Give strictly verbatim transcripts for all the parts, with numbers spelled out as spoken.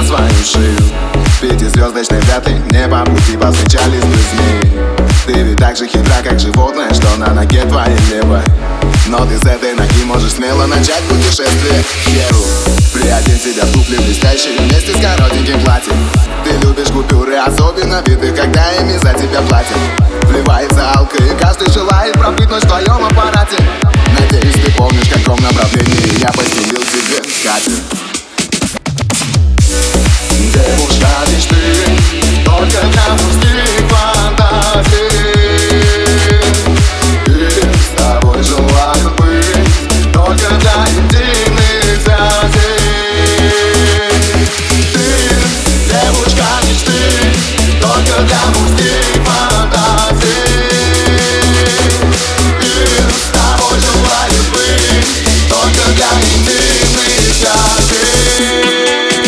свою шею. Пятизвездочный вряд ли не по пути повстречались бы змеи. Ты ведь так же хитра, как животное, что на ноге твоей левой. Но ты с этой ноги можешь смело начать путешествие к Херу. Приодень себя в туфли блестящие вместе с коротеньким платьем. Ты любишь купюры, особенно виды, когда ими за тебя платят. Вливается алка, и каждый желает пробыть ночь в твоем аппарате. Надеюсь, ты помнишь, в каком направлении я постелил тебе скатерть. Девушка мечты, только для пустых фантазий. И с тобой желаю быть только для интимных связей. Ты девушка мечты, только для пустых фантазий. И с тобой желаю быть только для интимных связей.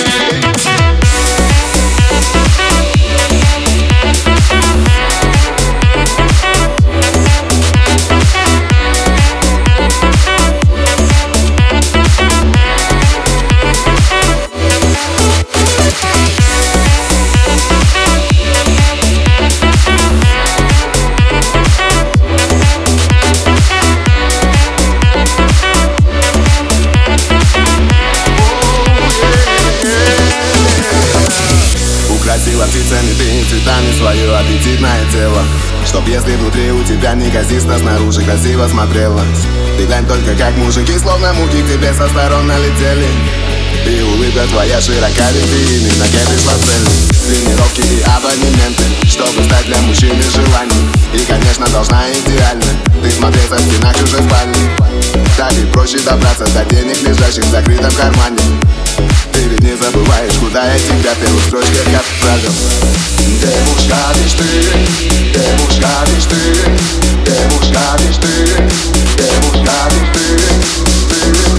Красиво птицами ты и цветами свое аппетитное тело, чтоб если внутри у тебя неказисто, снаружи красиво смотрелось. Ты глянь только, как мужики, словно муки, к тебе со сторон налетели. И улыбка твоя широка, ведь ты именно к этой шла цели. Тренировки и абонементы, чтобы стать для мужчины желанием. И, конечно, должна идеально ты смотреть со стенах чужой спальни. Так и проще добраться до денег, лежащих в закрытом кармане. Ты ведь не забываешь, куда я тебя в первых строчках отправил. Девушка мечты, девушка мечты, девушка мечты, девушка мечты.